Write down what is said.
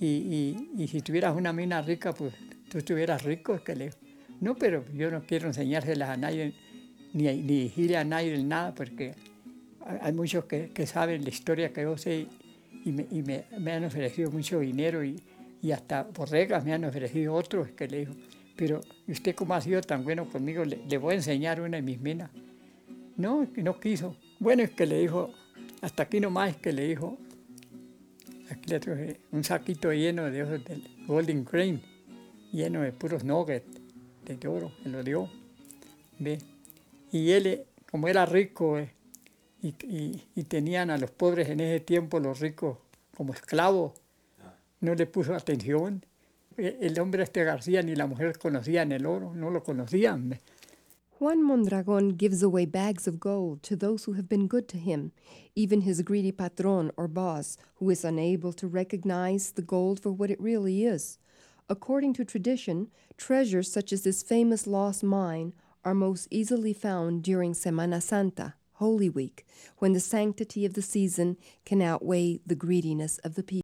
y si tuvieras una mina rica, pues tú estuvieras rico, es que le dijo. No, pero yo no quiero enseñárselas a nadie, ni decirle a nadie nada, porque hay muchos que saben la historia que yo sé y me han ofrecido mucho dinero y hasta por reglas me han ofrecido otros, que le dijo. Pero usted como ha sido tan bueno conmigo, le voy a enseñar una de mis minas. No, que no quiso. Bueno, es que le dijo, hasta aquí nomás es que le dijo, aquí le traje un saquito lleno de esos del Golden Crane, lleno de puros nuggets de oro, me lo dio. ¿Ve? Y él, como era rico, y tenían a los pobres en ese tiempo, los ricos, como esclavos, no le puso atención. El hombre García ni la mujer conocían el oro, no lo conocían. Juan Mondragon gives away bags of gold to those who have been good to him, even his greedy patron or boss, who is unable to recognize the gold for what it really is. According to tradition, treasures such as this famous lost mine are most easily found during Semana Santa, Holy Week, when the sanctity of the season can outweigh the greediness of the people.